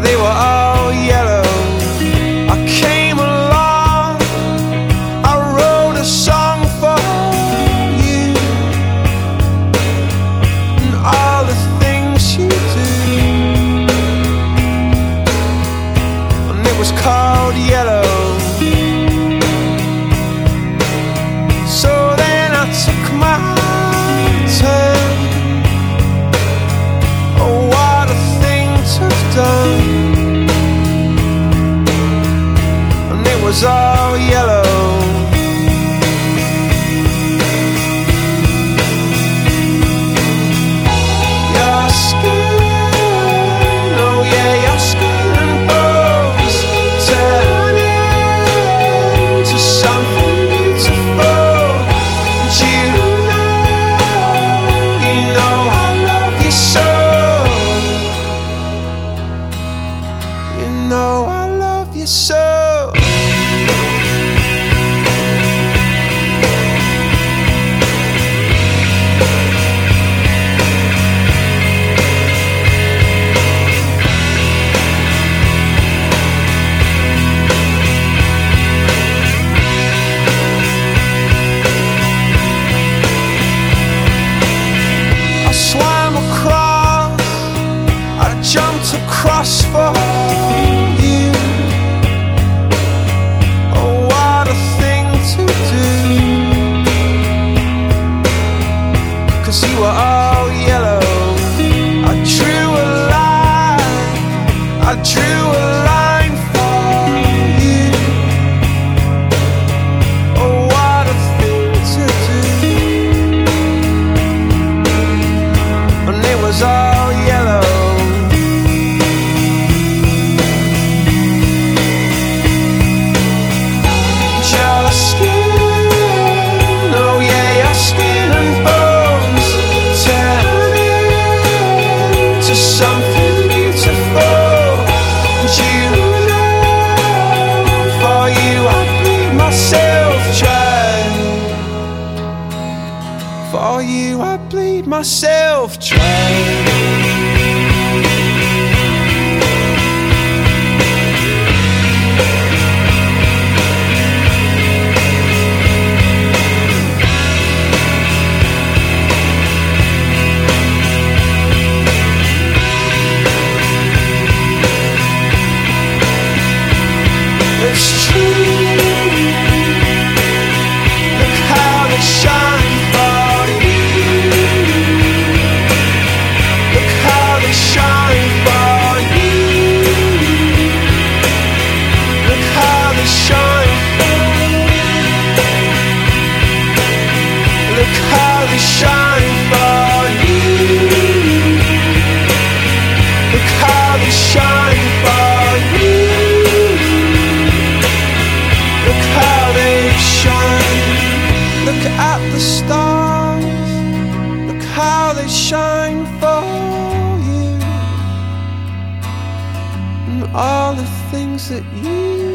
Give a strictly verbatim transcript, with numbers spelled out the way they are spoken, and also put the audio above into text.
they were all yellow. I came along, I wrote a song for you, and all the things you do, and it was called Yellow. So then I took my turn. Oh, what a thing to have done. And it was all yellow. Your skin, oh yeah, your skin and bones turn into something beautiful. And you know, you know I love you so. You know I love you so. I swam across, I jumped across for you. Oh, what a thing to do, 'cause you were all yellow. I drew a line, I drew a line for you. Oh, what a thing to do, and it was all yellow. Your skin, oh yeah, your skin and bones turn into something beautiful. And you know, for you I'd bleed myself dry. For you I'd bleed myself dry. It's true. Look how they shine for you. Look how they shine for you. Look how they shine for you. Look how they shine for you. Look how they shine for you. Look how they shine. Look at the stars. Look how they shine for you, and all the things that you